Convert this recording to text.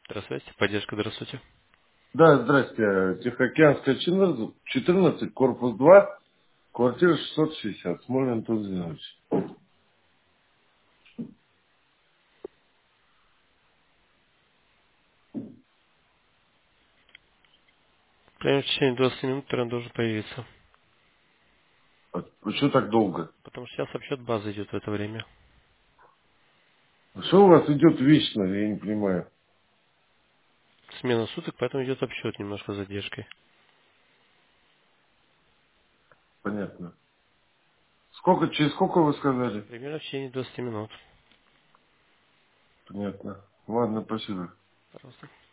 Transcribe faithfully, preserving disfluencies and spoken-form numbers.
Здравствуйте. Поддержка, здравствуйте. Да, здрасте. Тихоокеанская четырнадцать, четырнадцать, корпус два, квартира шестьсот шестьдесят. Смолин Антон Зинович. Прямо в течение двадцати минут трен должен появиться. А что так долго? Потому что сейчас обсчет базы идет в это время. Что у вас идет вечно, я не понимаю. Смена суток, поэтому идет обсчет немножко с задержкой. Понятно. Сколько, через сколько вы сказали? Примерно в течение двадцати минут. Понятно. Ладно, спасибо. Пожалуйста.